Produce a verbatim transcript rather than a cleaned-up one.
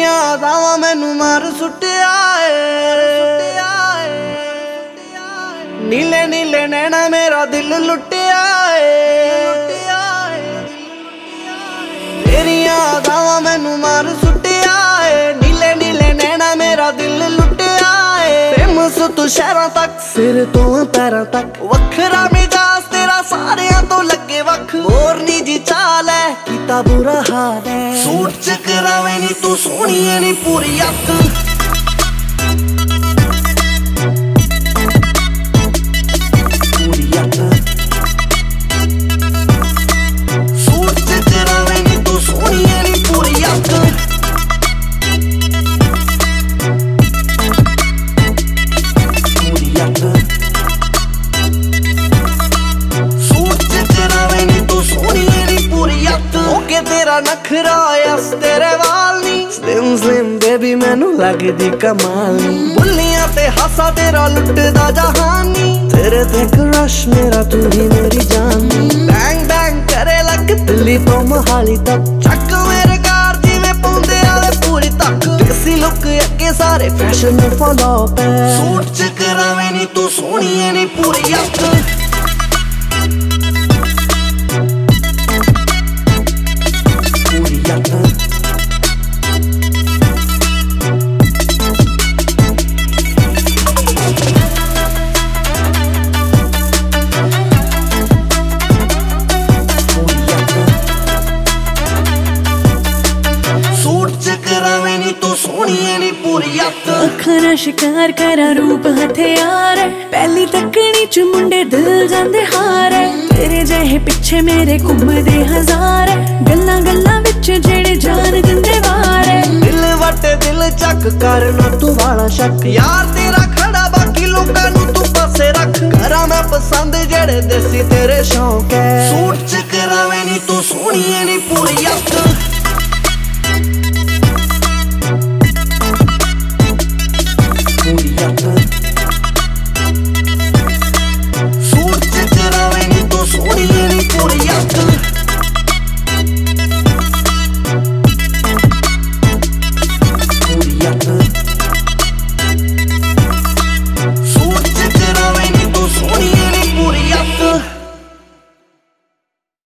तेरियां अदावां मैनू मार सुट्टिया नीले नीले नैना मेरा दिल लुटिया तेरियां अदावां मैनू मार सुट्टिया नीले नीले नैना मेरा दिल लुटिया फेमस तू शहरां तक सिर तो पैरां तक वखरा मिजाज तेरा सारियां तो लगे वख मोरनी जी चाल है कीता बुरा हाल है सूट च करावे नी तू सोहनी है नी पूरी अक तेरा नखरा यस तेरे वाल नी स्लिम स्लिम बेबी मैनू लगदी कमाल नी बुल्लियां ते हासा तेरा लुटदा जहानी तेरे ते क्रश मेरा तू ही मेरी जान बैंग बैंग करे लग दिल्ली तो मोहाली तक चक मेरे कार जिवें पौंदे आले पूरी तक देसी लुक अगे सारे फैशन में फॉलो पे सूट च करावे नी तू सोहनी है नी पूरी अक अखां शिकार करा रूप हथियार है पहली तकनी च मुंडे दिल जांदे हार है तेरे जहे पिछे मेरे घुमदे हजार है गल्लां गल्लां विच जेड़े जान दिंदे वार है दिल वटे दिल चक करना तू वाला शक यार तेरा खड़ा बाकी लोकां नू तू पासे रख करा मैं पसंद जेड़े देसी तेरे शौक है सूट च करावे नी तू सोहनी है नी पूरी अक